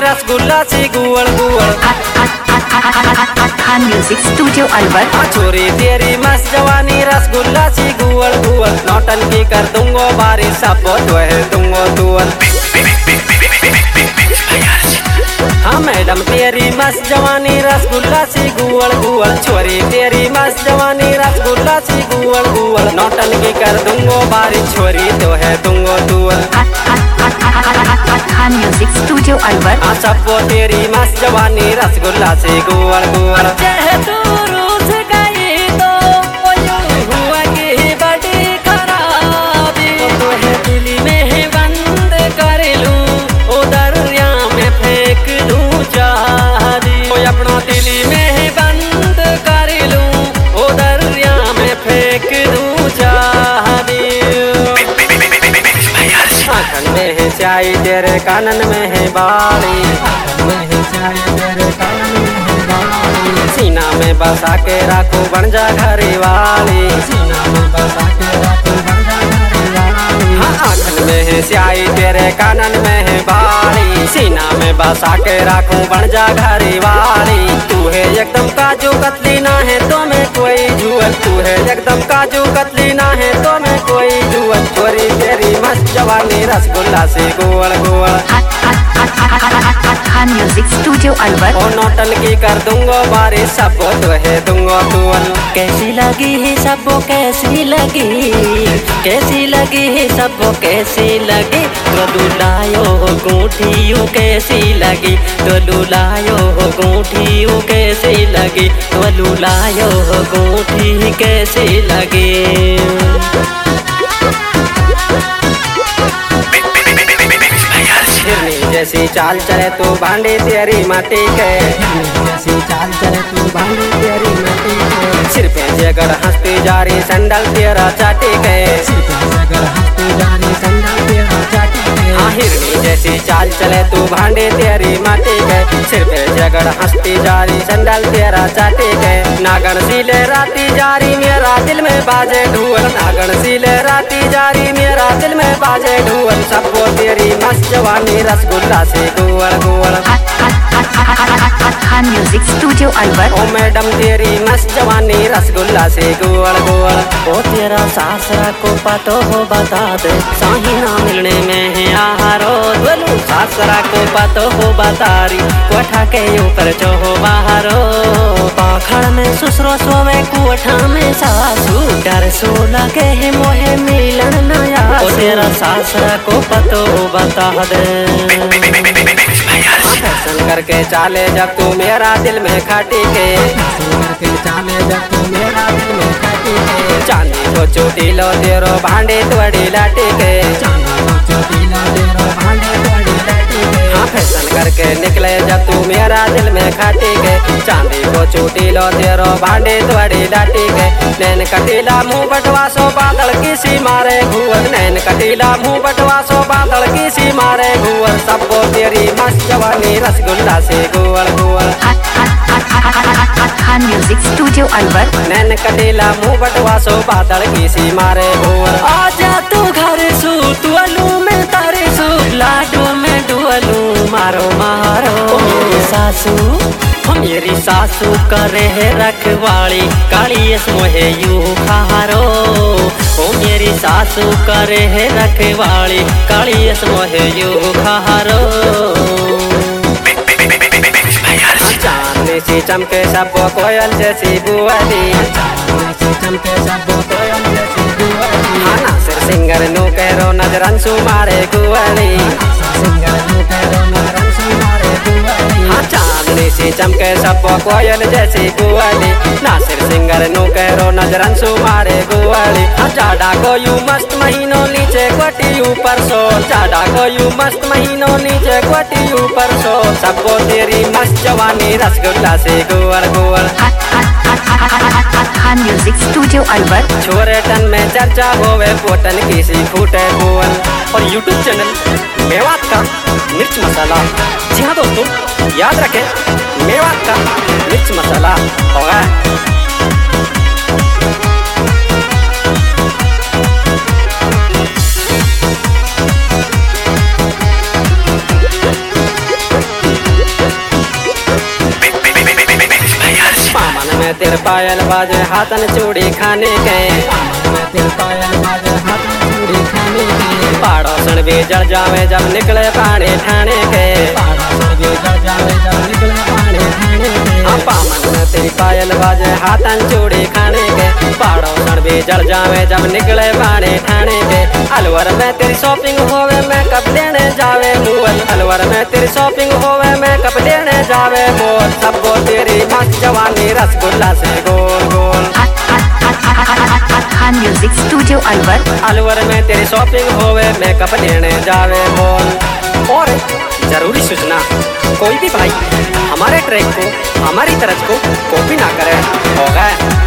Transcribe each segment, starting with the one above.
रसगुल्ला सी गुवड़ गुवड़। Khan music studio Alwar. छोरी तेरी मस्त जवानी रसगुल्ला सी गुवड़ गुवड़। नौटंकी कर दूंगो बारिश सब तुहे दूंगो तुअल। हाँ मैडम तेरी मस्त जवानी रसगुल्ला सी गुवड़ गुवड़। छोरी तेरी मस्त जवानी रसगुल्ला सी गुवड़ गुवड़। नौटंकी कर दूंगो बारिश छोरी तुहे दूंगो तुअल। Khan music studio Alwar. सबको तेरी मस्त जवानी रसगुल्ला से गुवड़ गुवड़। दिल्ली में बंद कर लूं ओ दरिया में फेंक दूं चाहदी। अपना दिल्ली में बंद कर लूं ओ दरिया में फेंक दूं चाहदी। आँखन में है स्याही तेरे कानन में है बाली। सीना में बसा के राखू बन जा घरी वाली। हाँ आँखन में है स्याही तेरे कानन में है बाली। सीना में बसा के राखू बन जा घरी वाली। तू है एकदम काजू कतली ना है तो मैं कोई झूल। तू है एकदम काजू कतली ना है तो मैं कोई झूल। छोरी तेरी मस्त जवानी रसगुल्ला से गोल गोल। Khan music studio Alwar. ओ नौटंकी कर दूंगो बारिश सबको तुहे दूंगो तुअल। कैसी लगी है सबको कैसी लगी। कैसी लगी है सबको कैसी लगी। तो लुलायो गूठियों कैसी लगी। तो लुलायो गूठियों कैसी लगी। तो लुलायो गूठी कैसी लगी। जैसी चाल चले तू भांडी तेरी माटी के। जैसी चाल चले तू भांडी तेरी माटी के। सिर पे जगड़ हंसती जारी संडल तेरा चाटी के। सिर पे जगड़ हंसती जारी संडल तेरा चाटी के। हाँ हिरनी जैसी चाल चले तू भांडी तेरी माटी के। सिर पे जगड़ हंसती जारी संडल तेरा चाटी के। नागन सीले राती जारी मेरा दिल में बाजे ढूल। नागन सीले राती जारी मेरा दिल में बाजे ढूल। सबको तेरी मस्त जवानी रसगुल्ला से गुवड़ गुवड़। Khan music studio Alwar. ओ मैडम तेरी मस्त जवानी रसगुल्ला से गुवड़ गुवड़। ओ तेरा सासरा को पतो हो बता दे साहिना मिलने में है आहारो। बोलू सासरा को पतो हो बतारी कोठा के ऊपर जो हो बाहरो। पाखड़ में ससुरो सोवे कोठा में सासू। डर सो लगे है मोहे मिलन नया। ओ तेरा सासरा को पतो हो बता दे। फैशन करके चाले जब तू मेरा दिल में खाटी के। चांदी को चोटी लो तेरो भांडे त्वड़ी लाटी के। हाँ फैशन करके निकले जब तू मेरा दिल में खाटी के। चांदी को चोटी लो तेरो भांडे त्वड़ी लाटी के। नैन कटीला मुँह बटवा सो बादल किसी मारे घूर। नैन कटीला मुँह बटवा सो बादल किसी मारे घूर। सबको तेरी मस्त जवानी रसगुल्ला से गुवड़ गुवड़। Khan music studio Alwar. नैन कटीला मुँह बटवा सो बादल किसी मारे घूर। आजा तू घर सू तुअलू में तारे सू। लाडू में डुअलू मारो मारो। सासू मेरी सासू करे है रखवाली काली मोहे यू खारो। ओ मेरी सासू करे है रखवाली काली मोहे यू खारो। चांदनी सी चमके सबको कोयल जैसी बुआली। हाँ नासिर सिंगर नु करो नजरन सुमारे गुआली। हाँ चांदनी सी चमके सबको कोयल जैसी गुआली। नासिर सिंगर नु करो नजरन सुमारे गुआली। हाँ जाड़ा को यू मस्त महीनों नीचे कोटी ऊपर सो। जाड़ा को यू मस्त महीनों नीचे कोटी ऊपर सो। सबको तेरी मस्त जवानी रसगुल्ला से गुवड़ गुवड़। Khan music studio Alwar. छोरे टन में चर्चा होवे पोटन किसी फूटे बोल। और यूट्यूब चैनल मेवात का मिर्च मसाला। जी हाँ दोस्तों याद रखें मेवात का मिर्च मसाला होगा। पायल बाजे हाथन चूड़ी खाने के तेरे पायल बाजे हाथन चूड़ी खाने के पड़ोसन भी जल जावे जब निकले पानी ठाने के पड़ोसन भी जल जावे जब निकले पानी ठाने के हाँ पामन में तेरी पायल बाजे हाथन चूड़ी खाने के पड़ोसन भी जल जावे जब निकले पानी ठाने के अलवर में तेरी शॉपिंग होवे मैं कब देने जावे मूल अलवर में तेरी शॉपिंग होवे मैं कब देने जावे मोल सबको तेरी मस्त जवानी रसगुल्ला से गोल गोल खान म्यूजिक स्टूडियो अलवर अलवर में तेरी शॉपिंग होवे मैं कब देने जावे मोल। और जरूरी सूचना कोई भी भाई हमारे ट्रैक को हमारी तरफ को कॉपी ना करे होगा।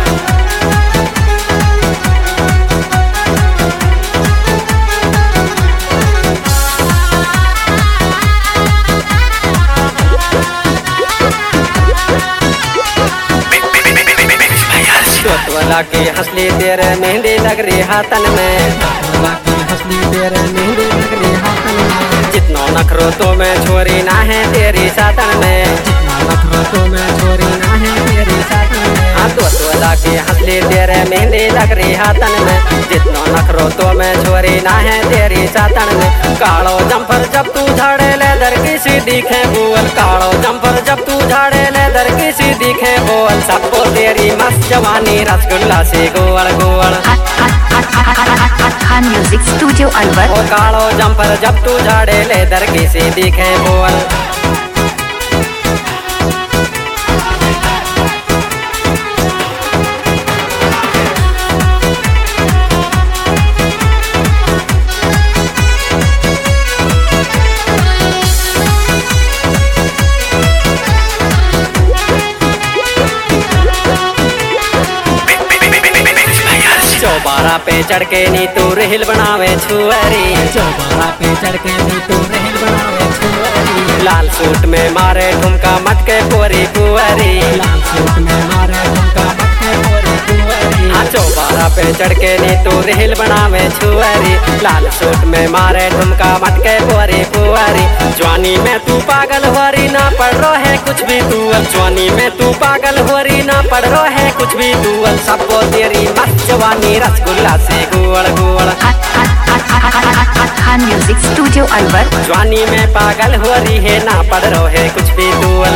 वाला की हंसली तेरे मेहंदी लग रही हाथन में हंसली तेरे मेहंदी लग रही हाथन में जितना नखरो तो मैं छोरी ना है तेरी साथन में जितना नखरो तो मैं छोरी ना है तेरी साथन में हाँ वाला की हंसली तेरे मेहंदी लग रही हाथन में जितना नखरो तो मैं छोरी ना है तेरी साथन में कालो जंपर जब तू झाड़े लेदर की सी दिखे बोल कालो जंपर जब तू झाड़े लेदर की सी दिखे बोल सबको तेरी मस्त जवानी रसगुल्ला से गोल गोल। खान म्यूजिक स्टूडियो अलवर ओ कालो जंपर जब तू झाड़े लेदर की सी दिखे बोल। चौबारा पे चढ़ के नी तू रेल बनावे छुअरी चौबारा पे चढ़ के नी तू रेल बनावे छुअरी लाल सूट में मारे ठुमका मटके पोरी कुंवरी लाल सूट में मारे ठुमका मटके पोरी कुंवरी हाँ चौबारा पे चढ़ के नी तू रेल बनावे छुअरी लाल सूट में मारे ठुमका मटके पोरी कुंवरी जवानी में तू पागल हो रही ना पढ़ रो है कुछ भी तू जवानी में तू पागल हो रही ना पढ़ रो है कुछ भी तू सबको तेरी मस्त जवानी रसगुल्ला से गोल गोल। खान म्यूजिक स्टूडियो अलवर जवानी में पागल हो रही है ना पढ़ रो है कुछ भी तू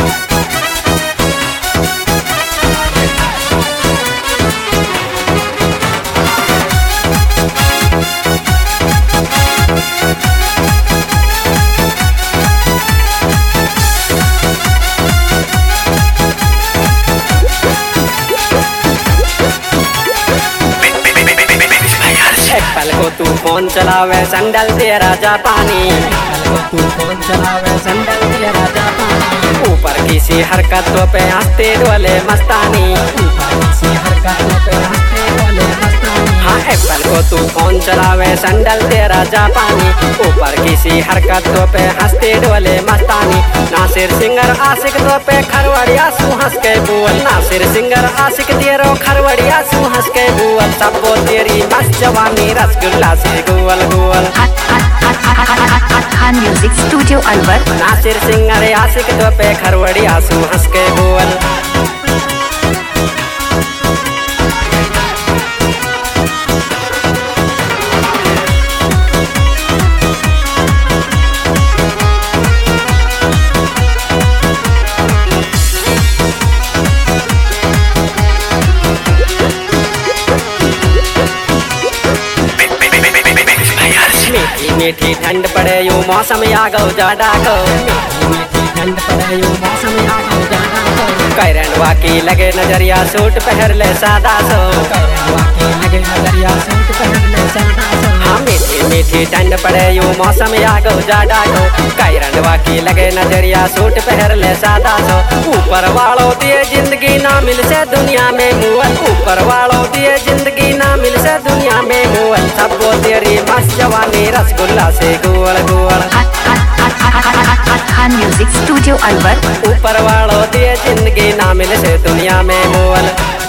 पल को तू फोन चलावे संडल तेरा जापानी तू फोन चलावे संडल तेरा जापानी ऊपर किसी हरकतों पे हंसते डोले मस्तानी ऊपर किसी हरकतों पे हंसते डोले मस्तानी हाँ एप्पल को तू फोन चलावे संडल तेरा जापानी ऊपर किसी हरकतों पे हंसते डोले मस्तानी नासिर सिंगर आशिक तो पे खरवड़िया सू हंस के बोल नासिर सिंगर आशिक तेरो खरवड़िया सू हंस के बोल सबको तेरी मस्त जवानी रसगुल्ला से गोल गोल। Khan music studio Alwar Nasir singer आशिक तो पे खरवड़िया सू हंस के बोल। मीठी ठंड पड़े यू मौसम आ गो जाडा को मीठी ठंड पड़े यू मौसम आ गो जाडा को कैरनवा की लगे नजरिया सूट पहन ले सादा सो कैरनवा की लगे नजरिया सूट पहन ले सादा सो हाँ मीठी मीठी ठंड पड़े यू मौसम आ गो जाडा को कैरनवा की लगे नजरिया सूट पहन ले सादा सो ऊपर वालों दिए जिंदगी ना मिल से दुनिया में मुअल ऊपर वालों दिए जिंदगी ना मिल से दुनिया में मुअल सबको तेरी मस्त जवानी रसगुल्ला से गोल गोल। खान म्यूजिक स्टूडियो अलवर ऊपर वालों दिए जिंदगी ना मिल से दुनिया में मुअल।